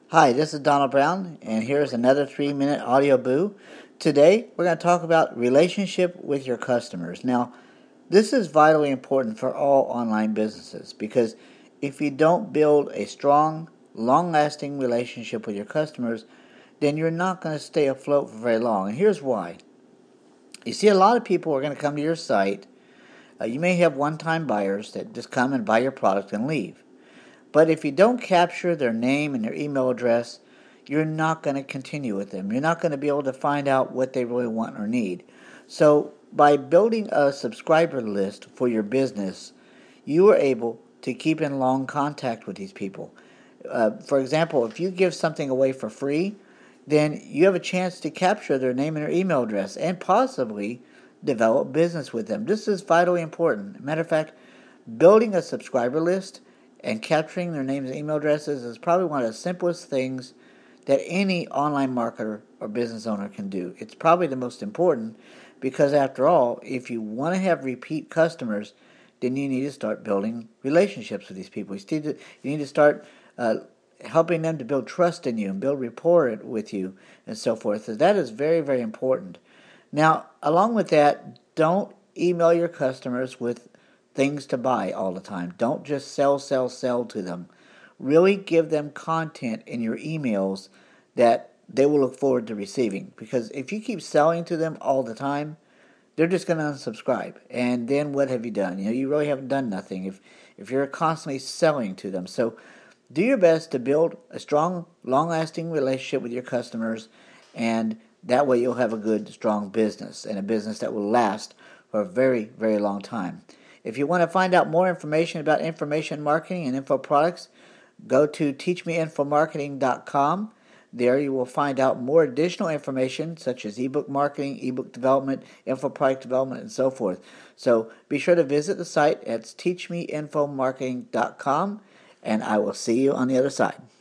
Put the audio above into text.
Hi, this is Donald Brown, and here's another 3-minute audio boo. Today, we're going to talk about relationship with your customers. Now, this is vitally important for all online businesses because if you don't build a strong, long-lasting relationship with your customers, then you're not going to stay afloat for very long. And here's why. You see, a lot of people are going to come to your site. You may have one-time buyers that just come and buy your product and leave. But if you don't capture their name and their email address, you're not going to continue with them. You're not going to be able to find out what they really want or need. So by building a subscriber list for your business, you are able to keep in long contact with these people. For example, if you give something away for free, then you have a chance to capture their name and their email address and possibly develop business with them. This is vitally important. Matter of fact, building a subscriber list and capturing their names and email addresses is probably one of the simplest things that any online marketer or business owner can do. It's probably the most important because, after all, if you want to have repeat customers, then you need to start building relationships with these people. You need to start helping them to build trust in you and build rapport with you and so forth. So that is very, very important. Now, along with that, don't email your customers with things to buy all the time. Don't just sell to them. Really give them content in your emails that they will look forward to receiving. Because if you keep selling to them all the time, they're just going to unsubscribe. And then what have you done? You really haven't done nothing if you're constantly selling to them. So do your best to build a strong, long-lasting relationship with your customers, and that way you'll have a good, strong business and a business that will last for a very, very long time. If you want to find out more information about information marketing and info products, go to teachmeinfomarketing.com. There you will find out more additional information such as ebook marketing, ebook development, info product development, and so forth. So be sure to visit the site at teachmeinfomarketing.com, and I will see you on the other side.